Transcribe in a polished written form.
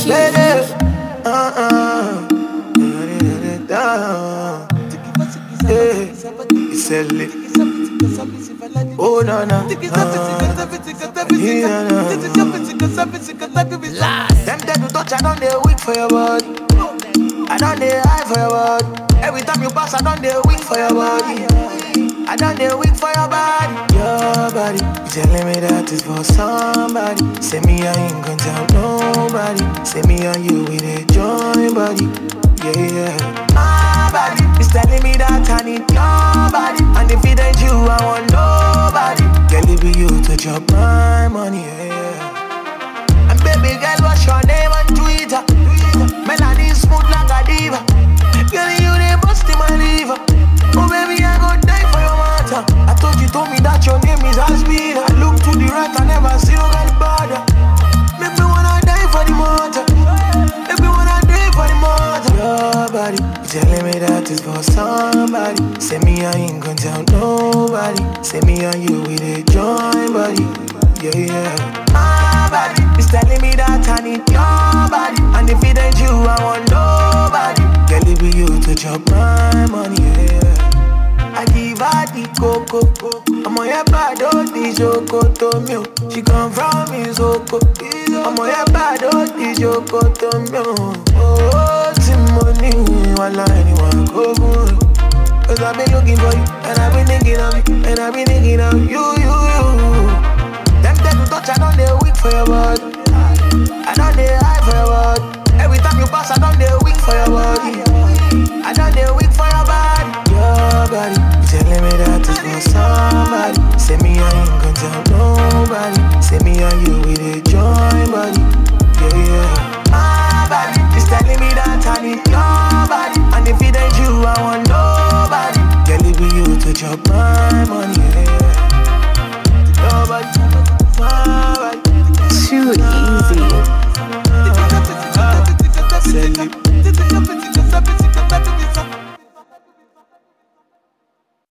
Oh no no. Them dead to touch, I don't they weak for your body. I don't they high for your body. Every time you pass, I don't they weak for your body. I don't they weak for your body. Your body, you telling me that is for somebody. Say me I ain't gonna tell nobody. Say me and you with a joint body. Yeah. My body is telling me that I need your body. And if it ain't you, I want nobody. Girl, it be you to chop my money. Yeah. And baby girl, what's your name on Twitter? Melanie smooth like a diva. Girl, you they bust in my liver. Oh baby, I go die for your matter. I thought you told me that your name is Asbina. I look to the right, I never see you got bother. Make me wanna die for the matter. Make me wanna die for the matter. Your body, you telling me that is for somebody. Say me I ain't gonna tell nobody. Say me and you with a joint body. Yeah. My body is telling me that I need your body. And if it ain't you, I want nobody. Girl, it be you to chop my money, yeah. I give her the cocoa. I'm on your bad, oh, the Joko to me. She come from me, Zoko. I'm on your bad, oh, the Joko to me. Oh, Timoni, one line, one go good. Cause I've been looking for you, and I've been thinking of you, and I've been thinking of you. Them dead to touch, I don't they weak for your body. I don't they high for your body. Every time you pass, I don't they weak for your body. I don't they weak for your body. Your body, you telling me that it's for somebody. Say me I ain't gonna tell nobody. Say me and you with a joint body. Yeah. My body is telling me that I need your body. And if it ain't you, I want nobody. Girl, it be you to chop my money. Yeah. Nobody, my body. Too easy.